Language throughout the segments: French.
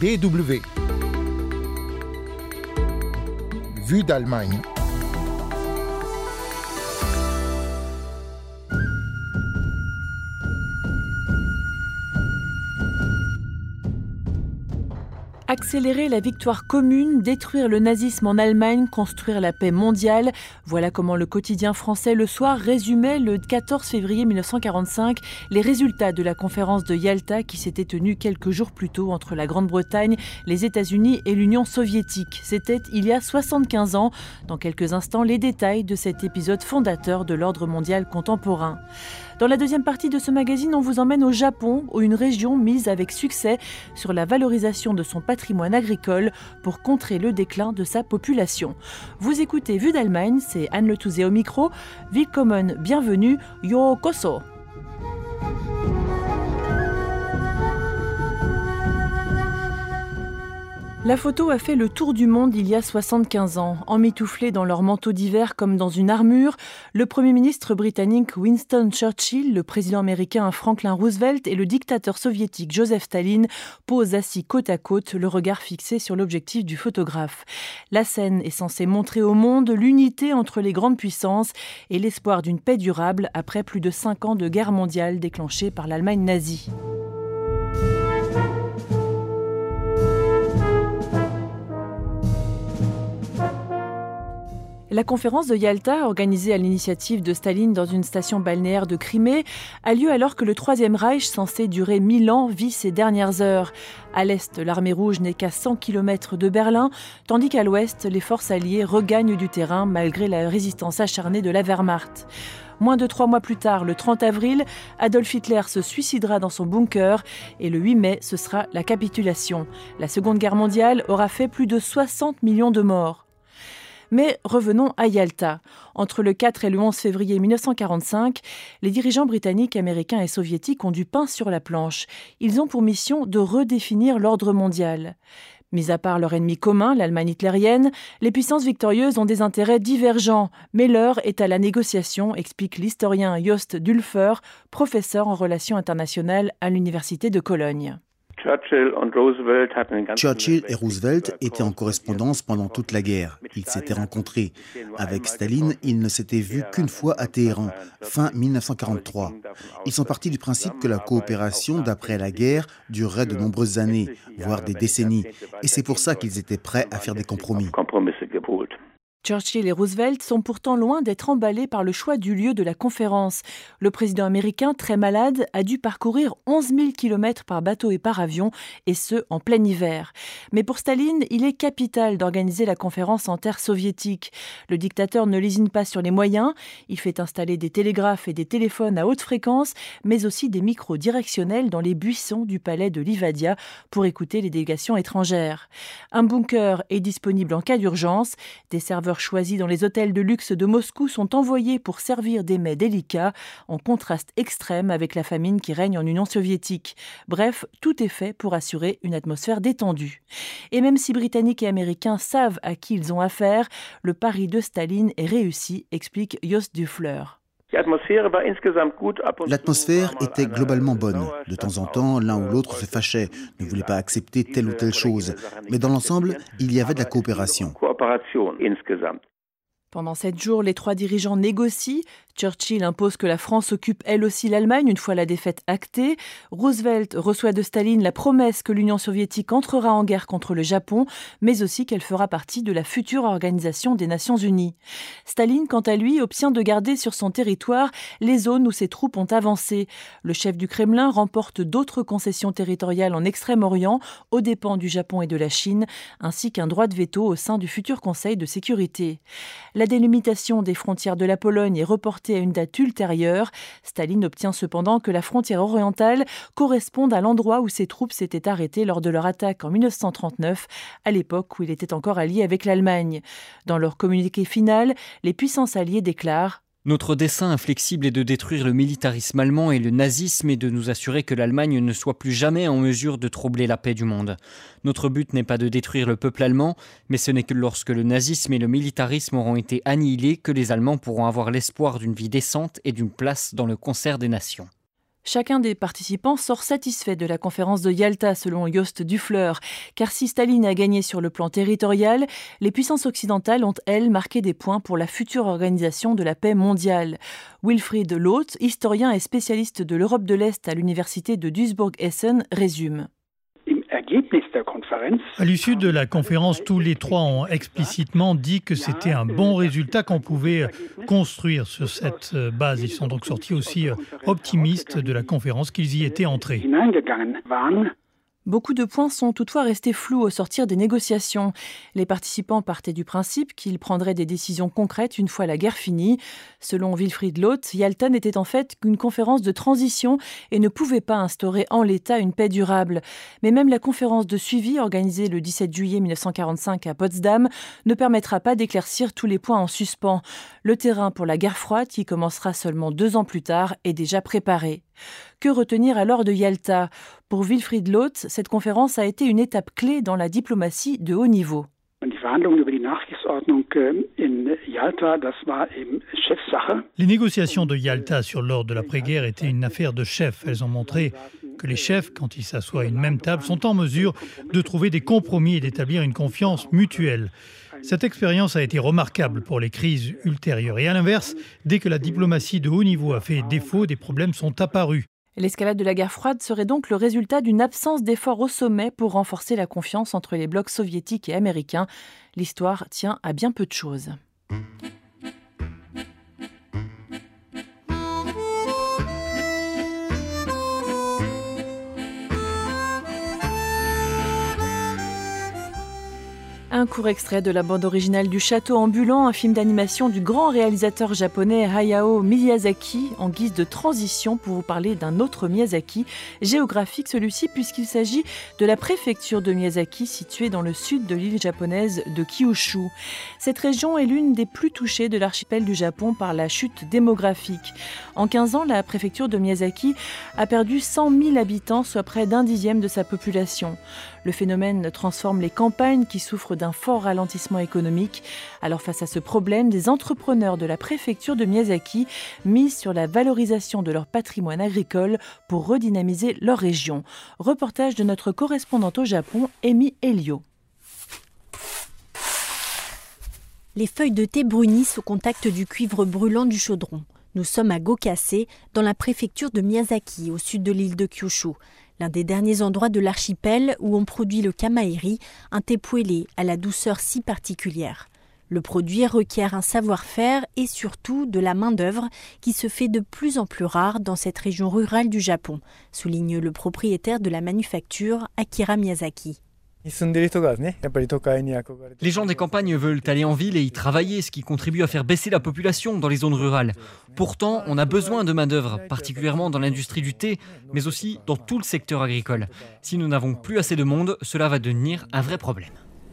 DW. Vue d'Allemagne. Accélérer la victoire commune, détruire le nazisme en Allemagne, construire la paix mondiale. Voilà comment le quotidien français Le Soir résumait le 14 février 1945 les résultats de la conférence de Yalta qui s'était tenue quelques jours plus tôt entre la Grande-Bretagne, les États-Unis et l'Union soviétique. C'était il y a 75 ans. Dans quelques instants, les détails de cet épisode fondateur de l'ordre mondial contemporain. Dans la deuxième partie de ce magazine, on vous emmène au Japon, où une région mise avec succès sur la valorisation de son patrimoine agricole pour contrer le déclin de sa population. Vous écoutez Vue d'Allemagne, c'est Anne Le Touzé au micro. Willkommen, bienvenue, Yokoso. La photo a fait le tour du monde il y a 75 ans. Emmitouflés dans leur manteau d'hiver comme dans une armure, le Premier ministre britannique Winston Churchill, le président américain Franklin Roosevelt et le dictateur soviétique Joseph Staline posent assis côte à côte, le regard fixé sur l'objectif du photographe. La scène est censée montrer au monde l'unité entre les grandes puissances et l'espoir d'une paix durable après plus de 5 ans de guerre mondiale déclenchée par l'Allemagne nazie. La conférence de Yalta, organisée à l'initiative de Staline dans une station balnéaire de Crimée, a lieu alors que le Troisième Reich, censé durer 1000 ans, vit ses dernières heures. À l'est, l'armée rouge n'est qu'à 100 km de Berlin, tandis qu'à l'ouest, les forces alliées regagnent du terrain malgré la résistance acharnée de la Wehrmacht. Moins de 3 mois plus tard, le 30 avril, Adolf Hitler se suicidera dans son bunker et le 8 mai, ce sera la capitulation. La Seconde Guerre mondiale aura fait plus de 60 millions de morts. Mais revenons à Yalta. Entre le 4 et le 11 février 1945, les dirigeants britanniques, américains et soviétiques ont du pain sur la planche. Ils ont pour mission de redéfinir l'ordre mondial. Mis à part leur ennemi commun, l'Allemagne hitlérienne, les puissances victorieuses ont des intérêts divergents. Mais l'heure est à la négociation, explique l'historien Jost Dülfer, professeur en relations internationales à l'université de Cologne. Churchill et Roosevelt étaient en correspondance pendant toute la guerre. Ils s'étaient rencontrés. Avec Staline, ils ne s'étaient vus qu'une fois à Téhéran, fin 1943. Ils sont partis du principe que la coopération d'après la guerre durerait de nombreuses années, voire des décennies. Et c'est pour ça qu'ils étaient prêts à faire des compromis. Churchill et Roosevelt sont pourtant loin d'être emballés par le choix du lieu de la conférence. Le président américain, très malade, a dû parcourir 11 000 km par bateau et par avion, et ce, en plein hiver. Mais pour Staline, il est capital d'organiser la conférence en terre soviétique. Le dictateur ne lésine pas sur les moyens. Il fait installer des télégraphes et des téléphones à haute fréquence, mais aussi des micros directionnels dans les buissons du palais de Livadia pour écouter les délégations étrangères. Un bunker est disponible en cas d'urgence. Des serveurs choisis dans les hôtels de luxe de Moscou sont envoyés pour servir des mets délicats, en contraste extrême avec la famine qui règne en Union soviétique. Bref, tout est fait pour assurer une atmosphère détendue. Et même si Britanniques et Américains savent à qui ils ont affaire, le pari de Staline est réussi, explique Jost Dülfer. L'atmosphère était globalement bonne. De temps en temps, l'un ou l'autre se fâchait, ne voulait pas accepter telle ou telle chose. Mais dans l'ensemble, il y avait de la coopération. Pendant 7 jours, les 3 dirigeants négocient. Churchill impose que la France occupe elle aussi l'Allemagne une fois la défaite actée. Roosevelt reçoit de Staline la promesse que l'Union soviétique entrera en guerre contre le Japon, mais aussi qu'elle fera partie de la future organisation des Nations Unies. Staline, quant à lui, obtient de garder sur son territoire les zones où ses troupes ont avancé. Le chef du Kremlin remporte d'autres concessions territoriales en Extrême-Orient, aux dépens du Japon et de la Chine, ainsi qu'un droit de veto au sein du futur Conseil de sécurité. La délimitation des frontières de la Pologne est reportée à une date ultérieure. Staline obtient cependant que la frontière orientale corresponde à l'endroit où ses troupes s'étaient arrêtées lors de leur attaque en 1939, à l'époque où il était encore allié avec l'Allemagne. Dans leur communiqué final, les puissances alliées déclarent « Notre dessein inflexible est de détruire le militarisme allemand et le nazisme et de nous assurer que l'Allemagne ne soit plus jamais en mesure de troubler la paix du monde. Notre but n'est pas de détruire le peuple allemand, mais ce n'est que lorsque le nazisme et le militarisme auront été annihilés que les Allemands pourront avoir l'espoir d'une vie décente et d'une place dans le concert des nations. » Chacun des participants sort satisfait de la conférence de Yalta, selon Joost Dufleur, car si Staline a gagné sur le plan territorial, les puissances occidentales ont, elles, marqué des points pour la future organisation de la paix mondiale. Wilfried Loth, historien et spécialiste de l'Europe de l'Est à l'université de Duisburg-Essen, résume. À l'issue de la conférence, tous les trois ont explicitement dit que c'était un bon résultat qu'on pouvait construire sur cette base. Ils sont donc sortis aussi optimistes de la conférence qu'ils y étaient entrés. Beaucoup de points sont toutefois restés flous au sortir des négociations. Les participants partaient du principe qu'ils prendraient des décisions concrètes une fois la guerre finie. Selon Wilfried Loth, Yalta n'était en fait qu'une conférence de transition et ne pouvait pas instaurer en l'état une paix durable. Mais même la conférence de suivi organisée le 17 juillet 1945 à Potsdam ne permettra pas d'éclaircir tous les points en suspens. Le terrain pour la guerre froide, qui commencera seulement 2 ans plus tard, est déjà préparé. Que retenir alors de Yalta ? Pour Wilfried Loth, cette conférence a été une étape clé dans la diplomatie de haut niveau. Les négociations de Yalta sur l'ordre de l'après-guerre étaient une affaire de chefs. Elles ont montré que les chefs, quand ils s'assoient à une même table, sont en mesure de trouver des compromis et d'établir une confiance mutuelle. Cette expérience a été remarquable pour les crises ultérieures. Et à l'inverse, dès que la diplomatie de haut niveau a fait défaut, des problèmes sont apparus. L'escalade de la guerre froide serait donc le résultat d'une absence d'efforts au sommet pour renforcer la confiance entre les blocs soviétiques et américains. L'histoire tient à bien peu de choses. Un court extrait de la bande originale du Château ambulant, un film d'animation du grand réalisateur japonais Hayao Miyazaki, en guise de transition pour vous parler d'un autre Miyazaki, géographique celui-ci puisqu'il s'agit de la préfecture de Miyazaki située dans le sud de l'île japonaise de Kyushu. Cette région est l'une des plus touchées de l'archipel du Japon par la chute démographique. En 15 ans, la préfecture de Miyazaki a perdu 100 000 habitants, soit près d'1/10 de sa population. Le phénomène transforme les campagnes qui souffrent d'un fort ralentissement économique. Alors face à ce problème, des entrepreneurs de la préfecture de Miyazaki misent sur la valorisation de leur patrimoine agricole pour redynamiser leur région. Reportage de notre correspondante au Japon, Amy Elio. Les feuilles de thé brunissent au contact du cuivre brûlant du chaudron. Nous sommes à Gokase, dans la préfecture de Miyazaki, au sud de l'île de Kyushu, l'un des derniers endroits de l'archipel où on produit le kamairi, un thé poêlé à la douceur si particulière. Le produit requiert un savoir-faire et surtout de la main-d'œuvre qui se fait de plus en plus rare dans cette région rurale du Japon, souligne le propriétaire de la manufacture, Akira Miyazaki. Les gens des campagnes veulent aller en ville et y travailler, ce qui contribue à faire baisser la population dans les zones rurales. Pourtant, on a besoin de main-d'œuvre, particulièrement dans l'industrie du thé, mais aussi dans tout le secteur agricole. Si nous n'avons plus assez de monde, cela va devenir un vrai problème.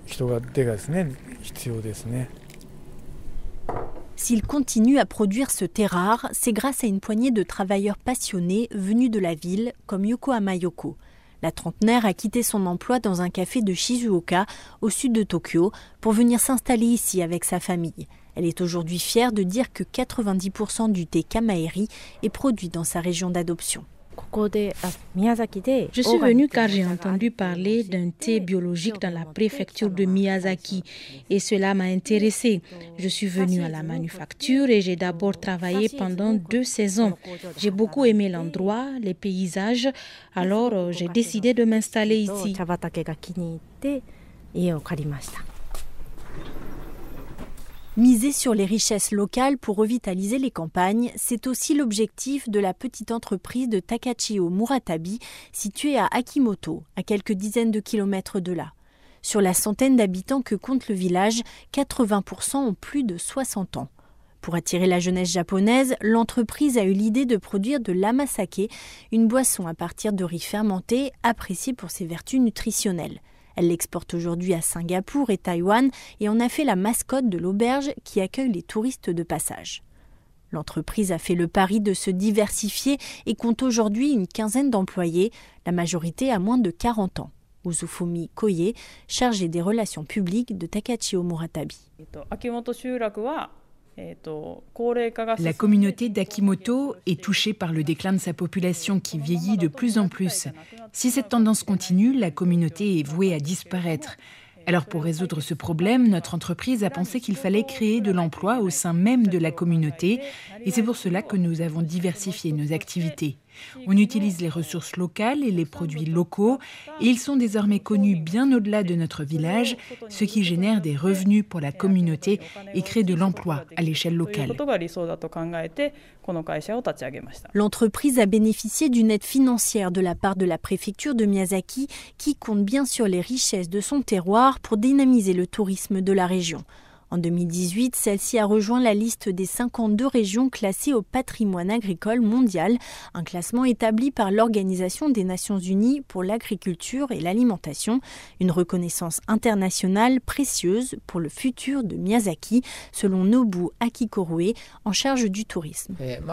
S'il continue à produire ce thé rare, c'est grâce à une poignée de travailleurs passionnés venus de la ville, comme Yokohama Yoko. La trentenaire a quitté son emploi dans un café de Shizuoka, au sud de Tokyo, pour venir s'installer ici avec sa famille. Elle est aujourd'hui fière de dire que 90% du thé Kamaeri est produit dans sa région d'adoption. Je suis venue car j'ai entendu parler d'un thé biologique dans la préfecture de Miyazaki et cela m'a intéressée. Je suis venue à la manufacture et j'ai d'abord travaillé pendant 2 saisons. J'ai beaucoup aimé l'endroit, les paysages, alors j'ai décidé de m'installer ici. Miser sur les richesses locales pour revitaliser les campagnes, c'est aussi l'objectif de la petite entreprise de Takachio Muratabi, située à Akimoto, à quelques dizaines de kilomètres de là. Sur la centaine d'habitants que compte le village, 80% ont plus de 60 ans. Pour attirer la jeunesse japonaise, l'entreprise a eu l'idée de produire de l'amasake, une boisson à partir de riz fermenté, appréciée pour ses vertus nutritionnelles. Elle l'exporte aujourd'hui à Singapour et Taïwan et en a fait la mascotte de l'auberge qui accueille les touristes de passage. L'entreprise a fait le pari de se diversifier et compte aujourd'hui une quinzaine d'employés, la majorité à moins de 40 ans. Uzufumi Koye, chargée des relations publiques de Takachio Muratabi. La communauté d'Akimoto est touchée par le déclin de sa population qui vieillit de plus en plus. Si cette tendance continue, la communauté est vouée à disparaître. Alors pour résoudre ce problème, notre entreprise a pensé qu'il fallait créer de l'emploi au sein même de la communauté et c'est pour cela que nous avons diversifié nos activités. On utilise les ressources locales et les produits locaux et ils sont désormais connus bien au-delà de notre village, ce qui génère des revenus pour la communauté et crée de l'emploi à l'échelle locale. L'entreprise a bénéficié d'une aide financière de la part de la préfecture de Miyazaki qui compte bien sur les richesses de son terroir pour dynamiser le tourisme de la région. En 2018, celle-ci a rejoint la liste des 52 régions classées au patrimoine agricole mondial, un classement établi par l'Organisation des Nations Unies pour l'agriculture et l'alimentation, une reconnaissance internationale précieuse pour le futur de Miyazaki, selon Nobu Akikorue, en charge du tourisme.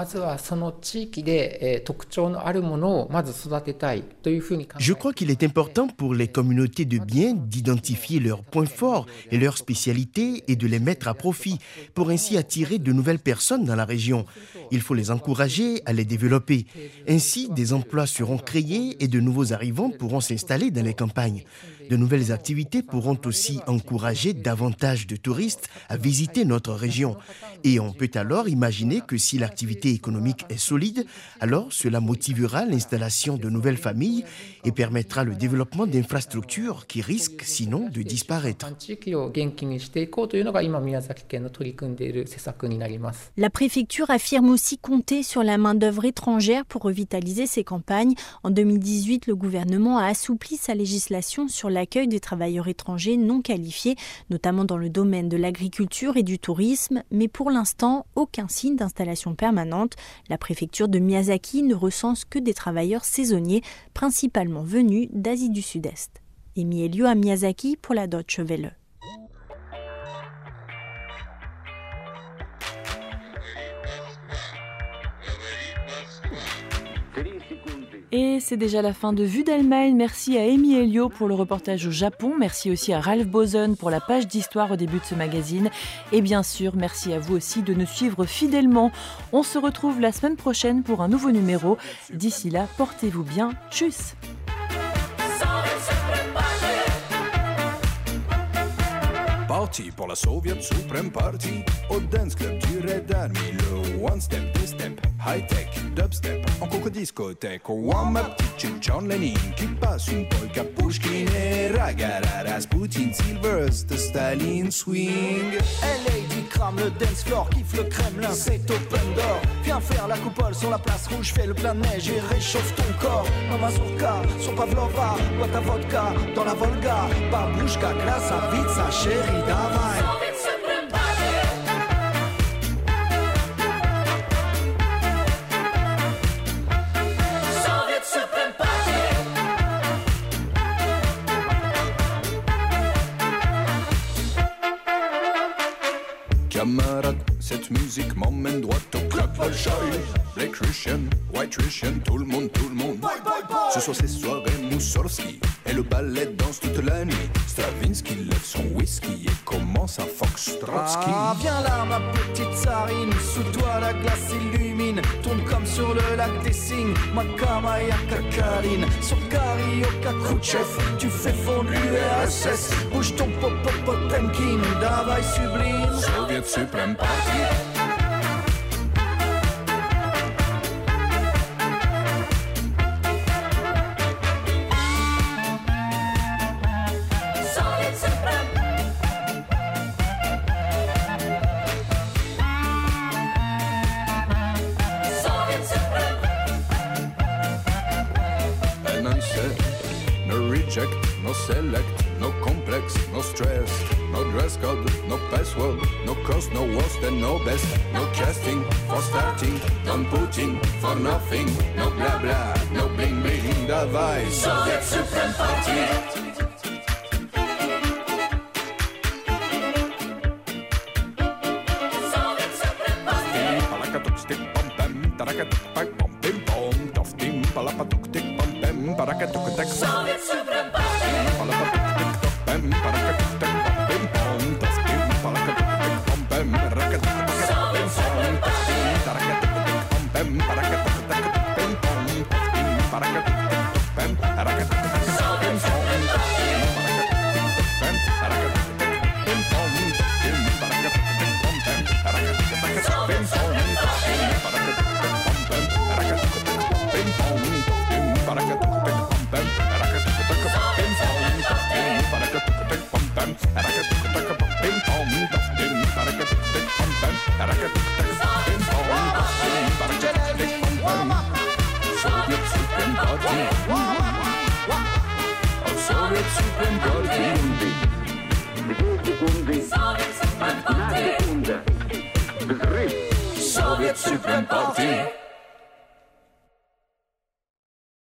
Je crois qu'il est important pour les communautés de biens d'identifier leurs points forts et leurs spécialités et de les mettre à profit pour ainsi attirer de nouvelles personnes dans la région. Il faut les encourager à les développer. Ainsi, des emplois seront créés et de nouveaux arrivants pourront s'installer dans les campagnes. De nouvelles activités pourront aussi encourager davantage de touristes à visiter notre région. Et on peut alors imaginer que si l'activité économique est solide, alors cela motivera l'installation de nouvelles familles et permettra le développement d'infrastructures qui risquent sinon de disparaître. La préfecture affirme aussi compter sur la main-d'œuvre étrangère pour revitaliser ses campagnes. En 2018, le gouvernement a assoupli sa législation sur l'accueil des travailleurs étrangers non qualifiés, notamment dans le domaine de l'agriculture et du tourisme, mais pour l'instant, aucun signe d'installation permanente. La préfecture de Miyazaki ne recense que des travailleurs saisonniers, principalement venus d'Asie du Sud-Est. Emi Elio à Miyazaki pour la Deutsche Welle. Et c'est déjà la fin de Vue d'Allemagne. Merci à Emi Elio pour le reportage au Japon. Merci aussi à Ralph Boson pour la page d'histoire au début de ce magazine. Et bien sûr, merci à vous aussi de nous suivre fidèlement. On se retrouve la semaine prochaine pour un nouveau numéro. D'ici là, portez-vous bien. Tchuss! Parti pour la Soviet Supreme Party au Dance Club du Red Army. Le one step, two step, high tech, dubstep, en coco discothèque. One up, petite John Lennon qui passe une polka Pushkin et Ragara Rasputin, Silvers de Staline swing. LA crame le dance floor, kiffe le Kremlin, c'est open door. Viens faire la coupole sur la place rouge, fais le plein de neige et réchauffe ton corps. Ma mazurka, son pavlova, bois ta vodka dans la Volga. Babouchka, classe à vite sa chérie, давай. Camarade, cette musique m'emmène droit au club Bolshoi. Black Russian, White Russian, tout le monde. Ce soir c'est soirée Moussorski et le ballet danse toute la nuit. Stravinsky lève son whisky et commence un foxtrotski. Ah, viens là ma petite tsarine, sous toi la glace illumine. Tourne comme sur le lac des Cygnes, Makamaya Kakaline. Sur Karioka Khrouchtchev, tu fais fondre l'URSS. Bouge ton Potemkin, davai sublime. Soviet Supreme Party. No reject, no select, no complex, no stress, no dress code, no password, no cost, no worst and no best, no casting for starting, don't putting for nothing, no blah blah, no bling bling, давай, Soviet Supreme Party. Soviet Supreme Party. Soviet Supreme Party. Soviet Supreme Party.